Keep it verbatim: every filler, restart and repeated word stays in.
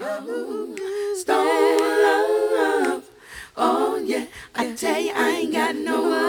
Stone love. Oh yeah, I tell you I ain't got no